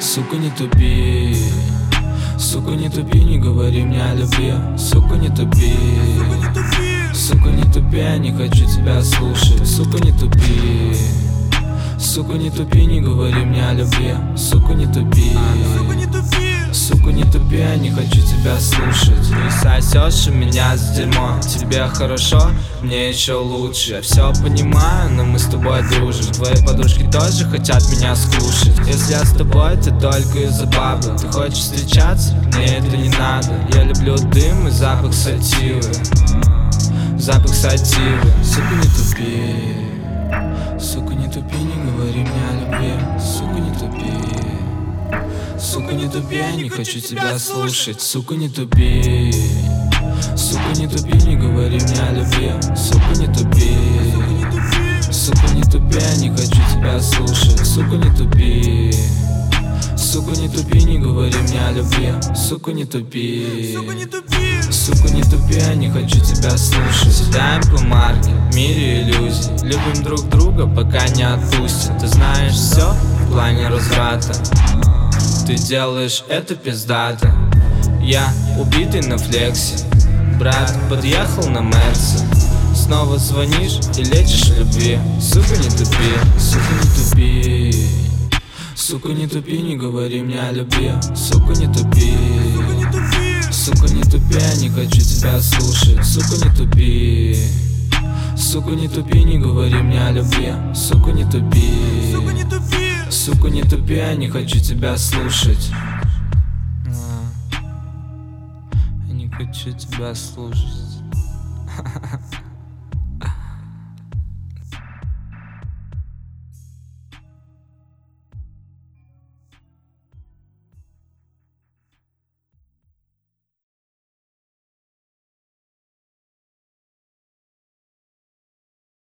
Сука, не тупи. Сука, не тупи, не говори мне о любви. Сука, не тупи. Сука, не тупи, я не хочу тебя слушать. Сука, не тупи. Сука, не тупи, не говори мне о любви. Сука, не тупи. Сука, не тупи, я не хочу тебя слушать. Ты сосешь у меня с дерьмо. Тебе хорошо, мне еще лучше. Я все понимаю, но мы с тобой дружим. Твои подружки тоже хотят меня скушать. Если я с тобой, то только из-за бабы. Ты хочешь встречаться? Мне это не надо. Я люблю дым и запах сативы. Запах сативы. Сука, не тупи. Сука, не тупи, не говори мне о любви. Сука, не тупи. Сука, не тупи, я не хочу тебя слушать. Сука, не тупи. Сука, не тупи, не говори мне о любви. Сука, не тупи. Сука, не тупи, я не хочу тебя слушать. Сука, не тупи. Сука, не тупи, не говори мне о любви. Сука, не тупи. Сука, не тупи, я не хочу тебя слушать. Седаем по марке, в мире иллюзий. Любим друг друга, пока не отпустят. Ты знаешь все в плане разврата. Ты делаешь это пиздато. Я убитый на флексе. Брат подъехал на Мерсе. Снова звонишь и лечишь любви. Сука, не тупи. Сука, не тупи. Сука, не тупи, не говори мне о любви. Сука, не тупи. Сука, не тупи, я не хочу тебя слушать. Сука, не тупи. Сука, не тупи, не говори мне о любви. Сука, не тупи. Сука, не тупи, я не хочу тебя слушать. Я не хочу тебя слушать.